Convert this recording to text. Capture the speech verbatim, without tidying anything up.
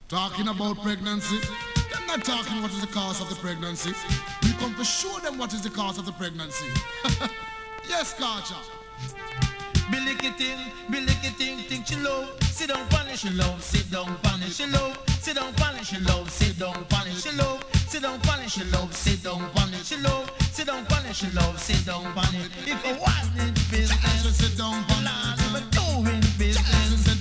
Talking about pregnancy, they're not talking what is the cause of the pregnancy. We come to show them what is the cause of the pregnancy. Yes, Karcha. Billy Kitting, Billy Kitting, think she love. Sit down, punish she love. Sit down, punish she love. Sit down, punish she love. Sit down, punish she love. Sit down, punish she love. Sit down, punish she love. Sit down, punish she love. Sit down, punish. If you want in business, sit down, punish. If you doing business,